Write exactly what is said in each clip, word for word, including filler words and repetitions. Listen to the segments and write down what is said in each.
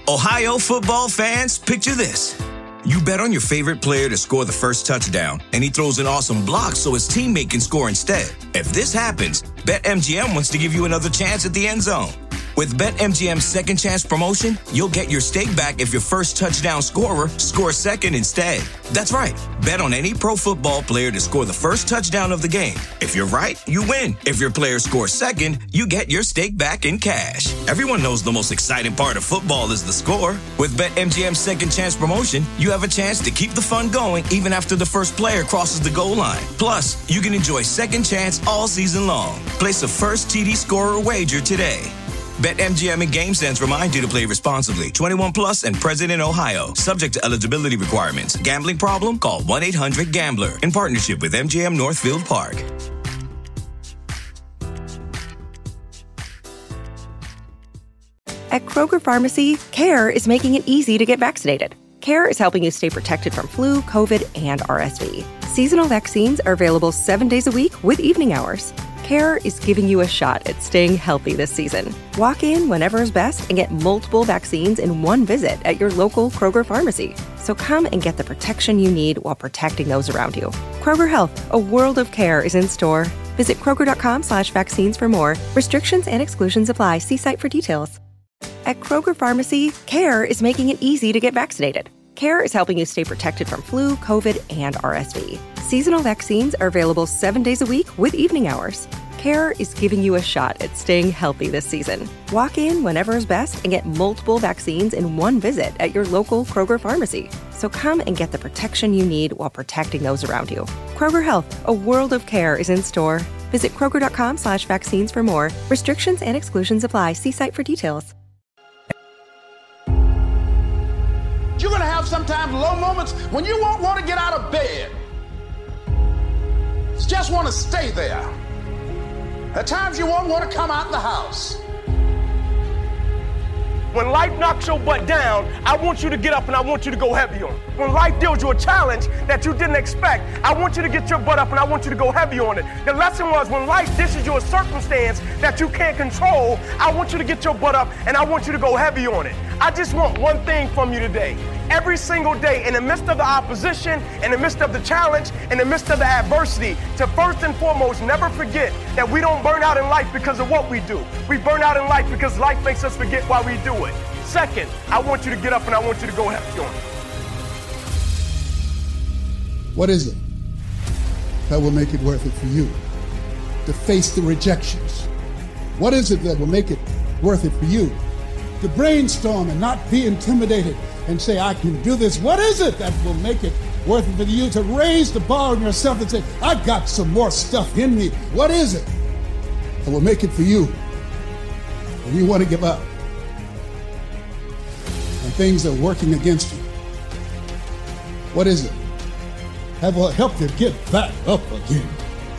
Ohio football fans, picture this. You bet on your favorite player to score the first touchdown, and he throws an awesome block so his teammate can score instead. If this happens, BetMGM wants to give you another chance at the end zone. With BetMGM's Second Chance promotion, you'll get your stake back if your first touchdown scorer scores second instead. That's right. Bet on any pro football player to score the first touchdown of the game. If you're right, you win. If your player scores second, you get your stake back in cash. Everyone knows the most exciting part of football is the score. With BetMGM's Second Chance promotion, you have a chance to keep the fun going even after the first player crosses the goal line. Plus, you can enjoy Second Chance all season long. Place a first T D scorer wager today. BetMGM and GameSense remind you to play responsibly. twenty-one plus and present in Ohio. Subject to eligibility requirements. Gambling problem? Call one eight hundred gambler. In partnership with M G M Northfield Park. At Kroger Pharmacy, CARE is making it easy to get vaccinated. CARE is helping you stay protected from flu, COVID, and R S V. Seasonal vaccines are available seven days a week with evening hours. CARE is giving you a shot at staying healthy this season. Walk in whenever is best and get multiple vaccines in one visit at your local Kroger pharmacy. So come and get the protection you need while protecting those around you. Kroger Health, a world of care is in store. Visit Kroger.com slash vaccines for more. Restrictions and exclusions apply. See site for details. At Kroger Pharmacy, CARE is making it easy to get vaccinated. CARE is helping you stay protected from flu, COVID, and R S V. Seasonal vaccines are available seven days a week with evening hours. CARE is giving you a shot at staying healthy this season. Walk in whenever is best and get multiple vaccines in one visit at your local Kroger pharmacy. So come and get the protection you need while protecting those around you. Kroger Health, a world of care is in store. Visit Kroger.com slash vaccines for more. Restrictions and exclusions apply. See site for details. You're going to have sometimes low moments when you won't want to get out of bed. You just want to stay there. At times you won't want to come out the house. When life knocks your butt down, I want you to get up and I want you to go heavy on it. When life deals you a challenge that you didn't expect, I want you to get your butt up and I want you to go heavy on it. The lesson was when life dishes you a circumstance that you can't control, I want you to get your butt up and I want you to go heavy on it. I just want one thing from you today. Every single day, in the midst of the opposition, in the midst of the challenge, in the midst of the adversity, to first and foremost never forget that we don't burn out in life because of what we do. We burn out in life because life makes us forget why we do it. Second, I want you to get up and I want you to go heavy on it. What is it that will make it worth it for you to face the rejections? What is it that will make it worth it for you to brainstorm and not be intimidated and say, I can do this? What is it that will make it worth it for you to raise the bar on yourself and say, I've got some more stuff in me? What is it that will make it for you when you want to give up and things are working against you? What is it that will help you get back up again?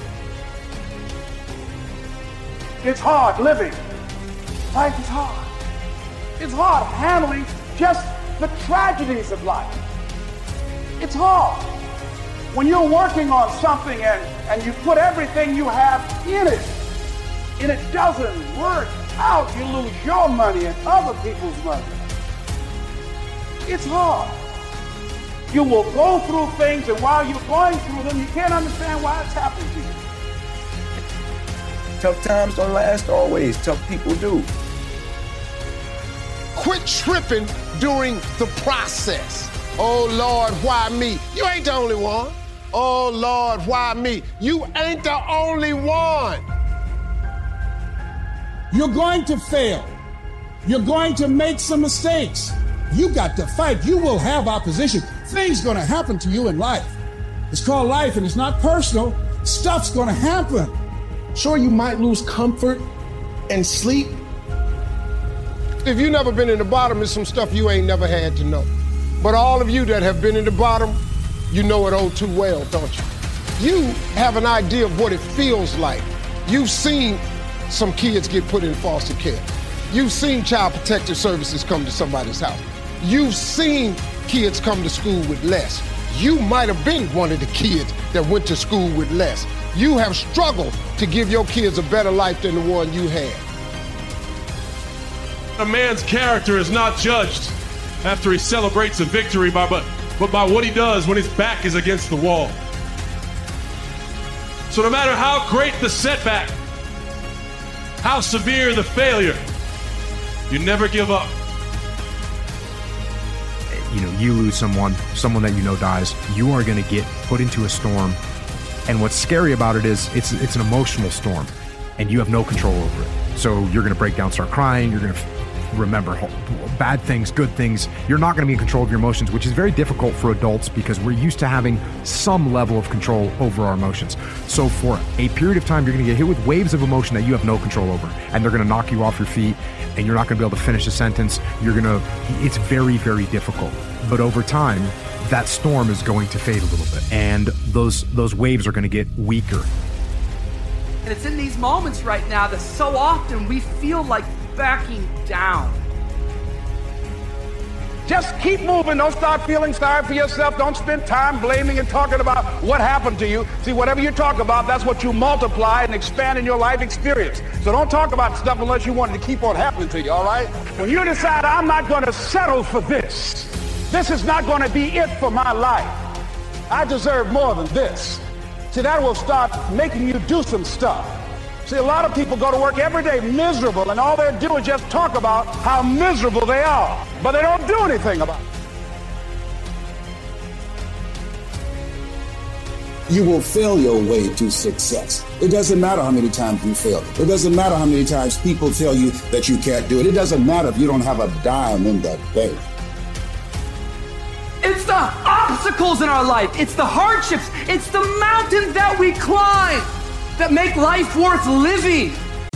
It's hard living. Life is hard. It's hard handling just the tragedies of life. It's hard when you're working on something and, and you put everything you have in it and it doesn't work out. You lose your money and other people's money. It's hard. You will go through things, and while you're going through them, you can't understand why it's happening to you. Tough times don't last always. Tough people do. Quit tripping during the process. Oh, Lord, why me? You ain't the only one. Oh, Lord, why me? You ain't the only one. You're going to fail. You're going to make some mistakes. You got to fight. You will have opposition. Things going to happen to you in life. It's called life, and it's not personal. Stuff's going to happen. Sure, you might lose comfort and sleep. If you've never been in the bottom, there's some stuff you ain't never had to know. But all of you that have been in the bottom, you know it all too well, don't you? You have an idea of what it feels like. You've seen some kids get put in foster care. You've seen child protective services come to somebody's house. You've seen kids come to school with less. You might have been one of the kids that went to school with less. You have struggled to give your kids a better life than the one you had. A man's character is not judged after he celebrates a victory, by, but, but by what he does when his back is against the wall. So no matter how great the setback, how severe the failure, you never give up. You know, you lose someone, someone that you know dies, you are going to get put into a storm. And what's scary about it is it's it's an emotional storm, and you have no control over it. So you're going to break down, start crying, you're going to remember bad things, good things. You're not going to be in control of your emotions, which is very difficult for adults because we're used to having some level of control over our emotions. So for a period of time, you're going to get hit with waves of emotion that you have no control over, and they're going to knock you off your feet, and you're not going to be able to finish a sentence. You're going to, it's very, very difficult. But over time, that storm is going to fade a little bit, and those those waves are going to get weaker. And it's in these moments right now that so often we feel like backing down. Just keep moving. Don't start feeling sorry for yourself. Don't spend time blaming and talking about what happened to you. See, whatever you talk about, that's what you multiply and expand in your life experience. So don't talk about stuff unless you want it to keep on happening to you, all right? When you decide, I'm not going to settle for this, this is not going to be it for my life, I deserve more than this. See, that will start making you do some stuff. See, a lot of people go to work every day miserable, and all they do is just talk about how miserable they are, but they don't do anything about it. You will fail your way to success. It doesn't matter how many times you fail. It doesn't matter how many times people tell you that you can't do it. It doesn't matter if you don't have a dime in that bank. It's the obstacles in our life. It's the hardships. It's the mountains that we climb that make life worth living.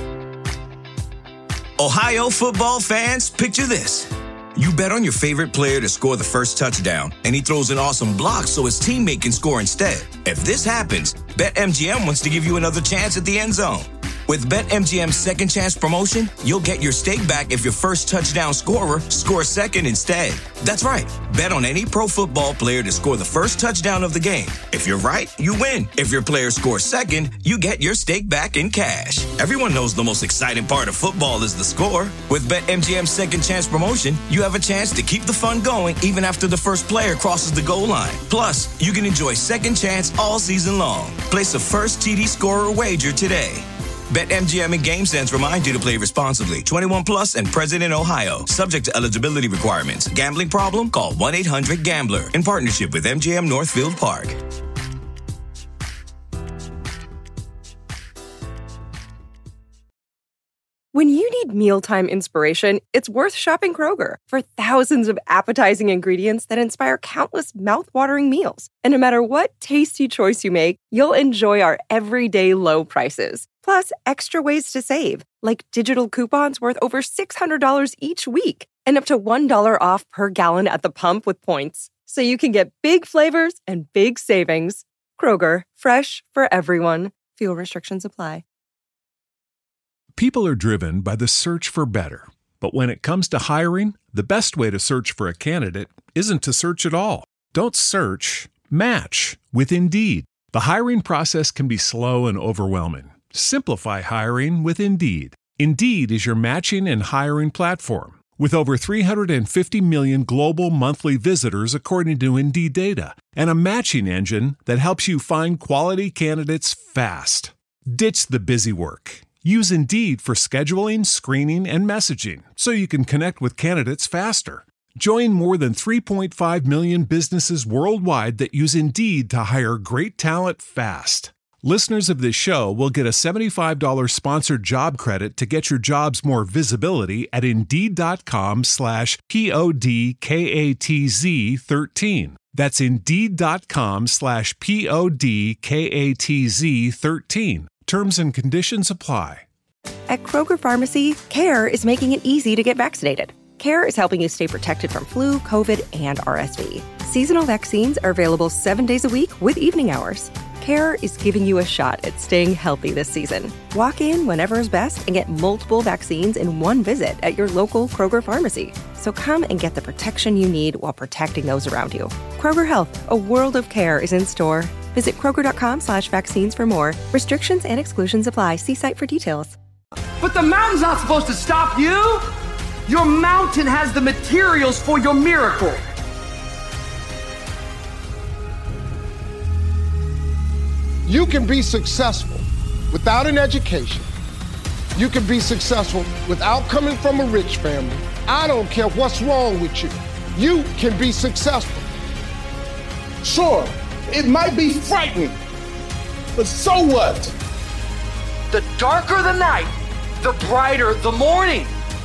Ohio football fans, picture this. You bet on your favorite player to score the first touchdown, and he throws an awesome block so his teammate can score instead. If this happens, BetMGM wants to give you another chance at the end zone. With BetMGM's second chance promotion, you'll get your stake back if your first touchdown scorer scores second instead. That's right. Bet on any pro football player to score the first touchdown of the game. If you're right, you win. If your player scores second, you get your stake back in cash. Everyone knows the most exciting part of football is the score. With BetMGM's second chance promotion, you have a chance to keep the fun going even after the first player crosses the goal line. Plus, you can enjoy second chance all season long. Place a first T D scorer wager today. BetMGM and GameSense remind you to play responsibly. twenty-one plus and present in Ohio. Subject to eligibility requirements. Gambling problem? Call one eight hundred gambler. In partnership with M G M Northfield Park. When you need mealtime inspiration, it's worth shopping Kroger for thousands of appetizing ingredients that inspire countless mouthwatering meals. And no matter what tasty choice you make, you'll enjoy our everyday low prices. Plus, extra ways to save, like digital coupons worth over six hundred dollars each week and up to one dollar off per gallon at the pump with points. So you can get big flavors and big savings. Kroger, fresh for everyone. Fuel restrictions apply. People are driven by the search for better. But when it comes to hiring, the best way to search for a candidate isn't to search at all. Don't search, match with Indeed. The hiring process can be slow and overwhelming. Simplify hiring with Indeed. Indeed is your matching and hiring platform. With over three hundred fifty million global monthly visitors according to Indeed data, and a matching engine that helps you find quality candidates fast. Ditch the busy work. Use Indeed for scheduling, screening, and messaging so you can connect with candidates faster. Join more than three point five million businesses worldwide that use Indeed to hire great talent fast. Listeners of this show will get a seventy-five dollars sponsored job credit to get your jobs more visibility at Indeed.com slash P-O-D-K-A-T-Z 13. That's Indeed.com slash P-O-D-K-A-T-Z 13. Terms and conditions apply. At Kroger Pharmacy, CARE is making it easy to get vaccinated. CARE is helping you stay protected from flu, COVID, and R S V. Seasonal vaccines are available seven days a week with evening hours. CARE is giving you a shot at staying healthy this season. Walk in whenever is best and get multiple vaccines in one visit at your local Kroger pharmacy. So come and get the protection you need while protecting those around you. Kroger Health, a world of care is in store. Visit Kroger.com slash vaccines for more. Restrictions and exclusions apply. See site for details. But the mountain's not supposed to stop you. Your mountain has the materials for your miracle. You can be successful without an education. You can be successful without coming from a rich family. I don't care what's wrong with you. You can be successful. Sure, it might be frightening, but so what? The darker the night, the brighter the morning.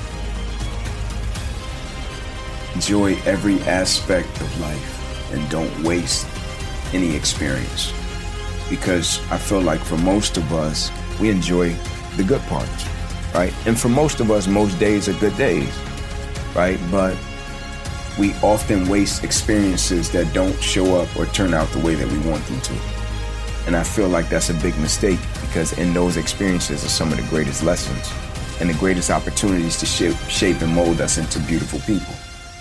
Enjoy every aspect of life and don't waste any experience. Because I feel like for most of us, we enjoy the good parts, right? And for most of us, most days are good days, right? But we often waste experiences that don't show up or turn out the way that we want them to. And I feel like that's a big mistake because in those experiences are some of the greatest lessons and the greatest opportunities to shape, shape and mold us into beautiful people.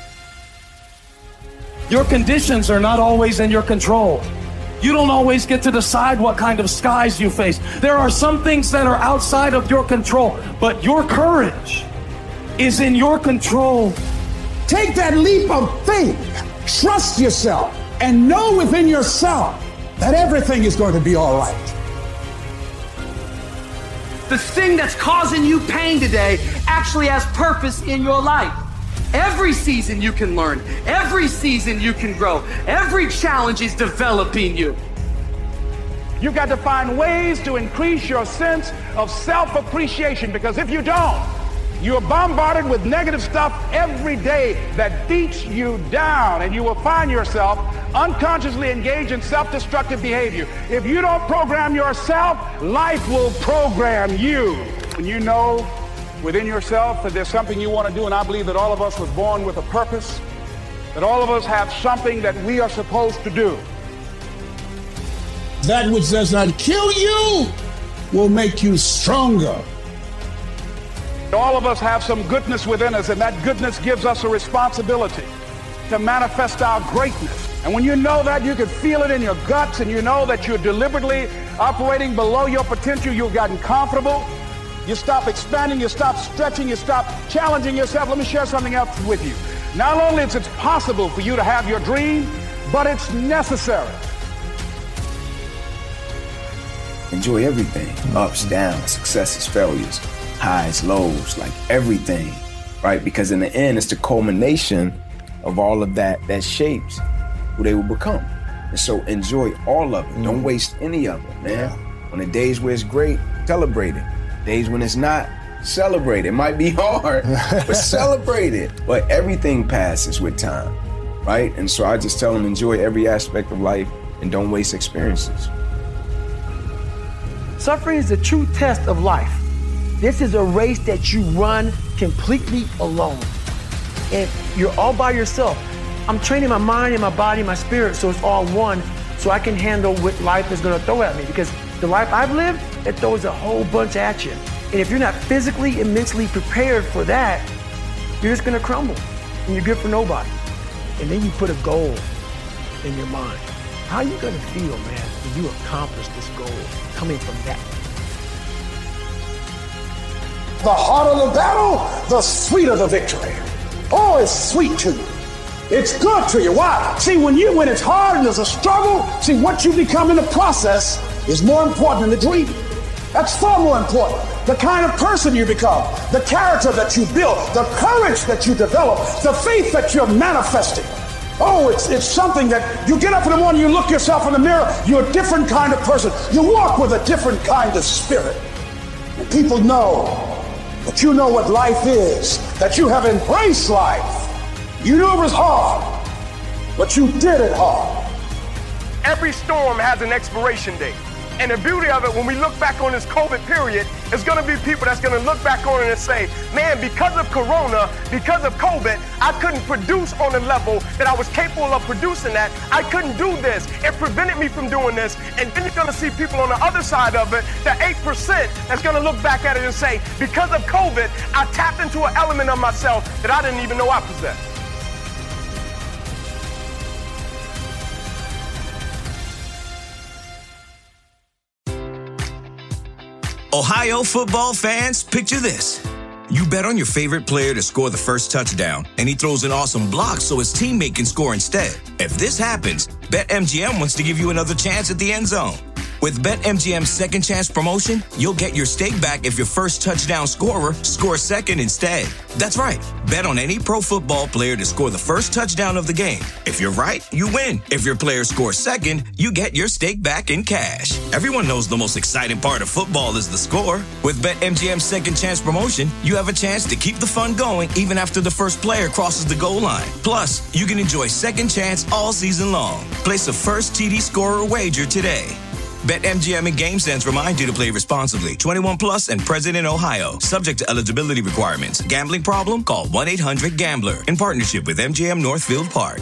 Your conditions are not always in your control. You don't always get to decide what kind of skies you face. There are some things that are outside of your control, but your courage is in your control. Take that leap of faith, trust yourself, and know within yourself that everything is going to be all right. The thing that's causing you pain today actually has purpose in your life. Every season you can learn. Every season you can grow. Every challenge is developing you. You've got to find ways to increase your sense of self-appreciation, because if you don't, you're bombarded with negative stuff every day that beats you down, and you will find yourself unconsciously engaged in self-destructive behavior. If you don't program yourself, life will program you. When you know within yourself that there's something you want to do, and I believe that all of us was born with a purpose, that all of us have something that we are supposed to do. That which does not kill you will make you stronger. All of us have some goodness within us, and that goodness gives us a responsibility to manifest our greatness. And when you know that, you can feel it in your guts, and you know that you're deliberately operating below your potential. You've gotten comfortable. You stop expanding, you stop stretching, you stop challenging yourself. Let me share something else with you. Not only is it possible for you to have your dream, but it's necessary. Enjoy everything. Ups, downs, successes, failures, highs, lows, like everything, right? Because in the end, it's the culmination of all of that that shapes who they will become. And so enjoy all of it. Mm. Don't waste any of it, man. Yeah. On the days where it's great, celebrate it. Days when it's not, celebrate it. It might be hard, but celebrate it. But everything passes with time, right? And so I just tell them, enjoy every aspect of life and don't waste experiences. Suffering is a true test of life. This is a race that you run completely alone. And you're all by yourself. I'm training my mind and my body and my spirit so it's all one, so I can handle what life is gonna throw at me. Because the life I've lived, it throws a whole bunch at you. And if you're not physically and mentally prepared for that, you're just gonna crumble and you're good for nobody. And then you put a goal in your mind. How are you gonna feel, man, when you accomplish this goal coming from that? The harder the battle, the sweeter the victory. Oh, it's sweet to you. It's good to you. Why? See, when you when it's hard and there's a struggle, see, what you become in the process is more important than the dream. That's far more important. The kind of person you become, the character that you build, the courage that you develop, the faith that you're manifesting. Oh, it's it's something that you get up in the morning, you look yourself in the mirror, you're a different kind of person. You walk with a different kind of spirit. And people know that you know what life is, that you have embraced life. You knew it was hard, but you did it hard. Every storm has an expiration date. And the beauty of it, when we look back on this COVID period, is going to be people that's going to look back on it and say, man, because of Corona, because of COVID, I couldn't produce on the level that I was capable of producing at. I couldn't do this. It prevented me from doing this. And then you're going to see people on the other side of it, the eight percent, that's going to look back at it and say, because of COVID, I tapped into an element of myself that I didn't even know I possessed. Ohio football fans, picture this. You bet on your favorite player to score the first touchdown, and he throws an awesome block so his teammate can score instead. If this happens, BetMGM wants to give you another chance at the end zone. With BetMGM's second chance promotion, you'll get your stake back if your first touchdown scorer scores second instead. That's right. Bet on any pro football player to score the first touchdown of the game. If you're right, you win. If your player scores second, you get your stake back in cash. Everyone knows the most exciting part of football is the score. With BetMGM's second chance promotion, you have a chance to keep the fun going even after the first player crosses the goal line. Plus, you can enjoy second chance all season long. Place a first T D scorer wager today. BetMGM and GameSense remind you to play responsibly. twenty-one plus and present in Ohio. Subject to eligibility requirements. Gambling problem? Call one eight hundred gambler. In partnership with M G M Northfield Park.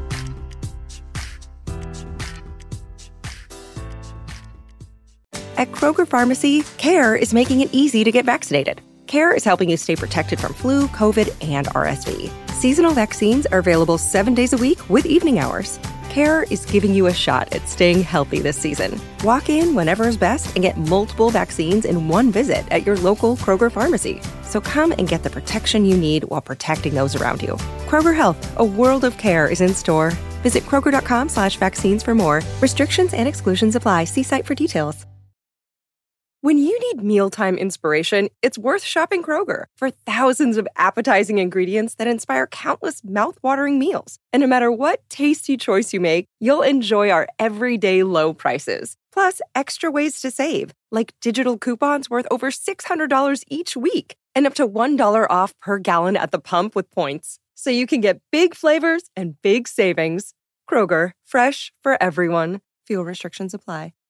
At Kroger Pharmacy, CARE is making it easy to get vaccinated. CARE is helping you stay protected from flu, COVID, and R S V. Seasonal vaccines are available seven days a week with evening hours. CARE is giving you a shot at staying healthy this season. Walk in whenever is best and get multiple vaccines in one visit at your local Kroger pharmacy. So come and get the protection you need while protecting those around you. Kroger Health, a world of care is in store. Visit Kroger.com slash vaccines for more. Restrictions and exclusions apply. See site for details. When you need mealtime inspiration, it's worth shopping Kroger for thousands of appetizing ingredients that inspire countless mouthwatering meals. And no matter what tasty choice you make, you'll enjoy our everyday low prices. Plus, extra ways to save, like digital coupons worth over six hundred dollars each week and up to one dollar off per gallon at the pump with points. So you can get big flavors and big savings. Kroger, fresh for everyone. Fuel restrictions apply.